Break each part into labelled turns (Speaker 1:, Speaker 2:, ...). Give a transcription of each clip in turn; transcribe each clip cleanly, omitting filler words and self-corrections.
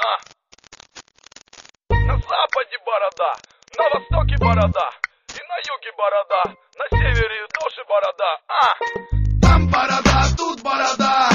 Speaker 1: На западе борода, на востоке борода, и на юге борода, на севере тоже борода.
Speaker 2: Там борода, тут борода,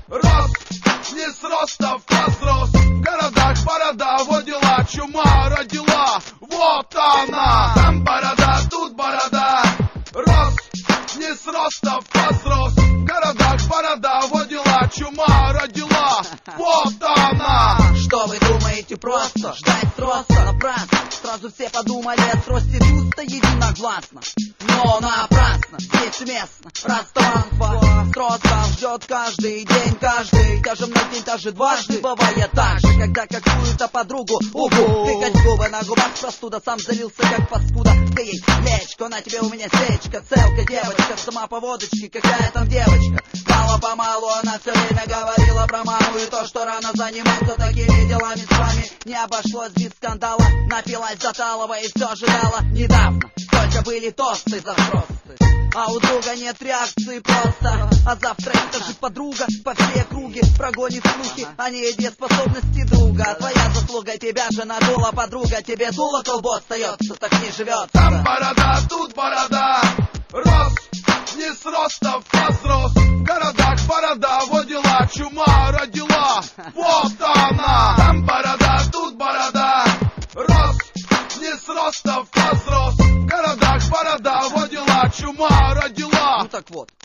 Speaker 2: рост, не с роста возрос. В городах борода, вот дела, чума родила, вот она. Там борода, тут борода, рост, не с роста возрос. В городах борода, вот дела, чума родила, вот она.
Speaker 3: Что вы думаете просто? Ждать сроста напрасно. Сразу все подумали о сросте бюста единогласно. Но напрасно, здесь уместно. Ресторан с ростом ждет каждый день, каждый. Даже на день, даже дважды. Бывает так же, когда какую-то подругу тыкать губы на губах простуда. Сам залился как паскуда. Ты ей лечко, на тебе у меня сечка. Целка девочка, сама по водочке, какая там девочка. Мало-помалу она все время говорила про маму и то, что рано заниматься такими делами с вами. Не обошлось без скандала, напилась до талого и все ожидала недавно. Только были тосты за фросты, а у друга нет реакции просто. А завтра эта же подруга по всей округе прогонит слухи о недееспособности друга. А твоя заслуга, тебя же надула подруга. Тебе дуло колбо остается, так не живется.
Speaker 2: Там борода, тут борода, рост, не с роста возрос. В городах борода, вот дела, чума родила, вот она. Там борода, тут борода, рост, не с роста возрос. В городах борода, вот дела, чума родила.
Speaker 3: Ну так вот,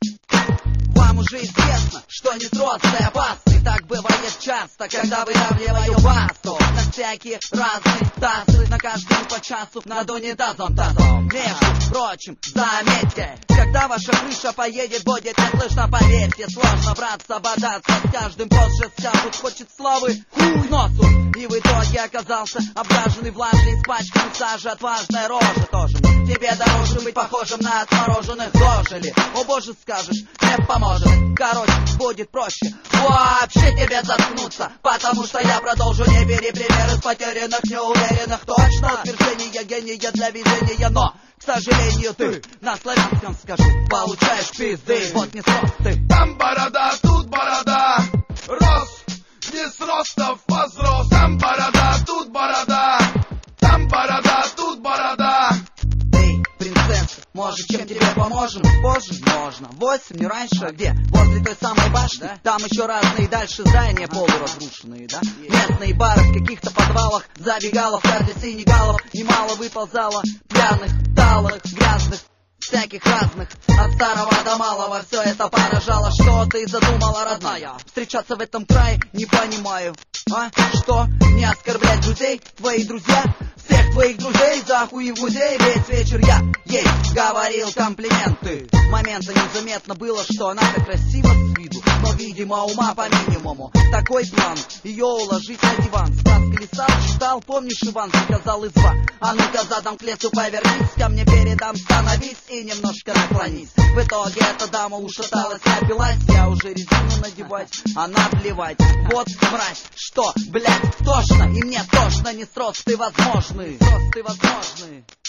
Speaker 3: вам уже известно, что не сродство опасный. Так бывает часто, когда выдавливаю басту. На всякие разные тасы, на каждый по часу над унитазом тазом. Между прочим, заметьте, когда ваша крыша поедет, будет не слышно, поверьте. Сложно браться, бодаться, с каждым позже скажут, хочет славы хуй носу. И в итоге оказался обгаженный, влажный, испачканный сажей. Отважная рожа тоже. Тебе дороже быть похожим на отмороженных дожили. О боже, скажешь, не поможет. Короче, будет проще вообще тебе заткнуться, потому что я продолжу. Не бери пример из потерянных, неуверенных. Точно утверждение гения для везения, но, к сожалению, ты на славянском скажи, получаешь пизды. Вот не срок ты.
Speaker 2: Там борода, тут борода, рост, не с роста возрос. Там борода, тут борода, там борода, тут борода.
Speaker 3: Эй, принцесса, может, чем тебе поможем? Позже? Можно. 8, не раньше, а где? Возле той самой башни, да? Там еще разные дальше здания полуразрушенные, да? Местные бары в каких-то подвалах, забегалов, каждый синегалов. Немало выползало пьяных, талых, грязных, всяких разных. От старого до малого все это поражало. Что ты задумала, родная? Встречаться в этом крае не понимаю. А? Что? Не оскорблять друзей? Твои друзья? Всех твоих друзей за хуй в музей. Весь вечер я ей говорил комплименты. Момента незаметно было, что она так красива с виду, но, видимо, ума по минимуму. Такой план, ее уложить на диван. Сказки леса читал, помнишь, Иван приказал изба? А ну-ка задом к лесу повернись, ко мне передам становись и немножко наклонись. В итоге эта дама ушаталась, напилась. Я уже резину надевать, она плевать. Вот мразь, что, блять, тошно, и мне тошно. Не сросты возможны, сросты возможны.